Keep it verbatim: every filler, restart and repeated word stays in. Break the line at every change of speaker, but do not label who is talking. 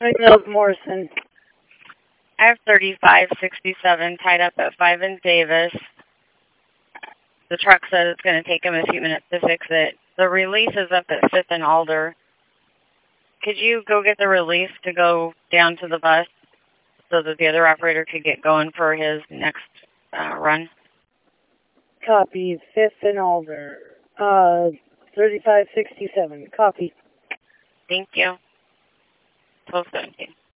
Mills Morrison.
I have thirty-five sixty-seven tied up at five in Davis. The truck says it's going to take him a few minutes to fix it. The release is up at fifth and Alder. Could you go get the release to go down to the bus so that the other operator could get going for his next uh, run?
Copy. fifth and Alder. Uh, thirty-five sixty-seven. Copy.
Thank you. twelve seventeen.